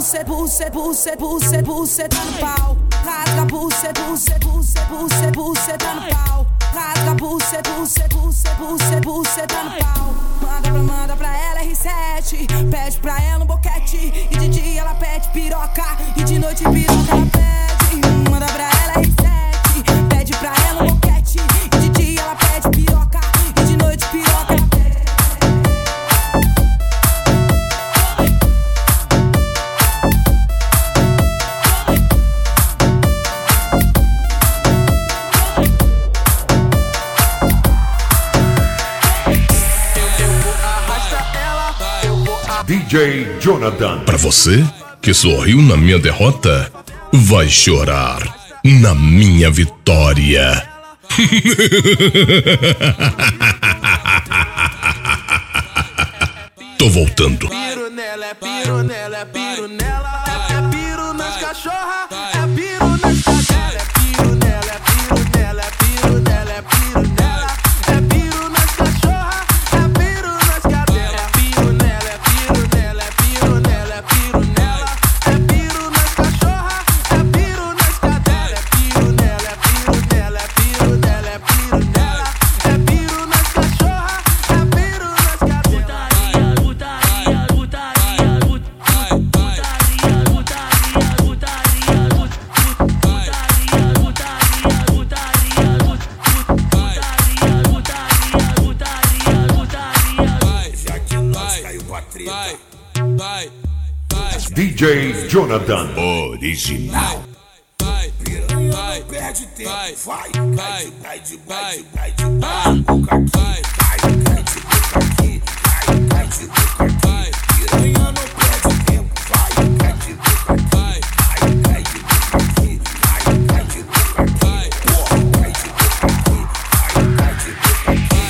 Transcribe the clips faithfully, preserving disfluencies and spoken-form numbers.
buceta, buceta, buceta, buceta, buceta no pau. Rasga buceta, buceta, buceta, buceta, buceta no pau. Rasga buceta, buceta, buceta, buceta, buceta no pau. Manda pra, manda pra ela R sete, pede pra ela um boquete. E de dia ela pede piroca, e de noite piroca ela pede. Manda pra ela R sete, pede pra ela um boquete. E de dia ela pede piroca, e de noite piroca ela pede. D J Jonathan. Pra você que sorriu na minha derrota, vai chorar na minha vitória. Tô voltando. Piro nela, é piro nela, é piro nela. É piro nas cachorra, é piro nas cadelas. É piro nela, é piro nela, é piro nela, é piro nela. É piro nas cachorra, é piro nas cadelas. É piro nela, é piro nela, é piro nela, é piro nela. É piro nas cachorra, é piro nas cadelas. É piro nela, é piro nela, é piro nela, é piro nela. É piro nas cachorra, é piro nas cadelas. D J Jonathan. Original. Piranha não perde tempo, vai, cai de, cai de, cai de, cai de, boca aqui, cai, cai de boca aqui, cai, cai de boca aqui. Piranha não perde tempo, vai, cai de boca aqui, cai, cai de boca aqui, cai, cai de boca aqui, porra, cai de boca aqui, cai, cai de boca aqui.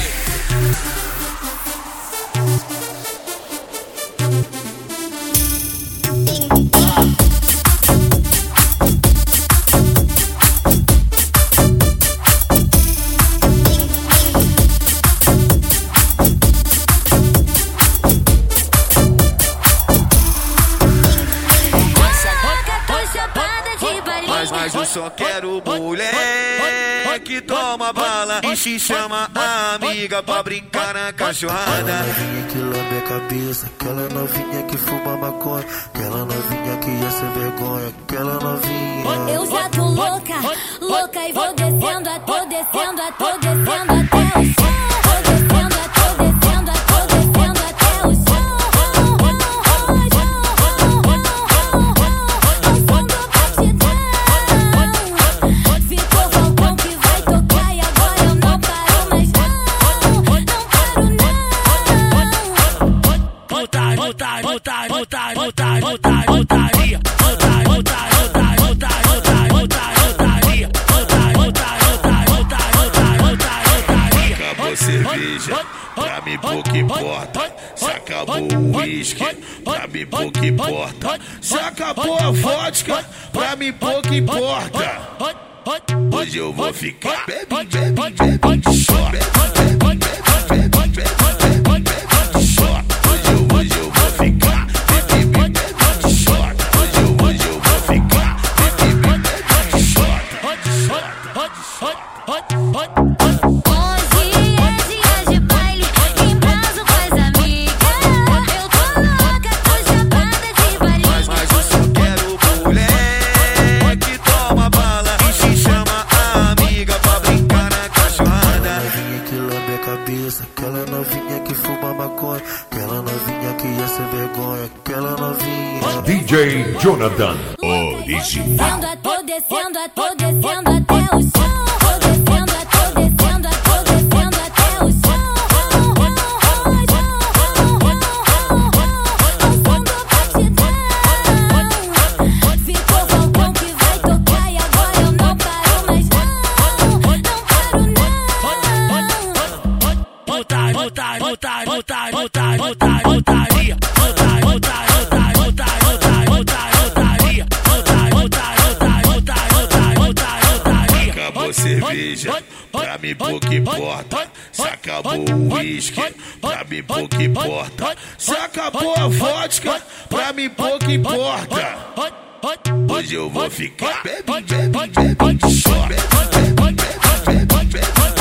Mas eu só quero mulher que toma bala e se chama amiga pra brincar na cachorrada. Aquela novinha que lambe a cabeça, aquela novinha que fuma maconha, aquela novinha que ia ser vergonha, aquela novinha. Eu já tô louca, louca e vou descendo, a tô descendo, a tô descendo até o chão. Tô descendo, a tô descendo, a tô descendo até o chão. Acabou cerveja, pra mim pouco importa. Se acabou o uísque, pra mim pouco importa. Se acabou a vodka, pra mim pouco importa. Hoje eu vou ficar bebe, bebe, bebe, só. Bebe, bebe, bebe, bebe, bebe, bebe, só. Hoje eu, hoje eu vou ficar bebe, bebe, bebe, só. Hoje eu, hoje eu vou ficar bebe, bebe, bebe, só. Hoje é dia de baile, embalo com as amigas. Eu tô louca, tô chapada de baile. Mas, mas eu só quero mulher que toma bala e se chama amiga pra brincar na cachorrada. Aquela novinha que lambe a cabeça, aquela novinha que fuma maconha, aquela novinha que ia ser vergonha, aquela novinha. D J Jonathan. Original. Tô descendo, a tô descendo até o chão. Tô descendo, a tô descendo, a tô descendo até o chão. Ao som do batidão. Ficou Falcão que vai tocar e agora eu não paro mais não. Não paro não. Putaria, putaria, putaria, putaria, putaria, putaria, putaria, putaria, putaria, putaria, putaria, putaria, putaria, putaria, putaria, putaria. Acabou cerveja, cerveja, pra mim pouco importa. Se acabou o uísque, pra mim pouco importa. Se acabou a vodka, pra mim pouco importa. Hoje eu vou ficar bebe, bebe, bebe, chora, bebe, bebe, bebe, bebe.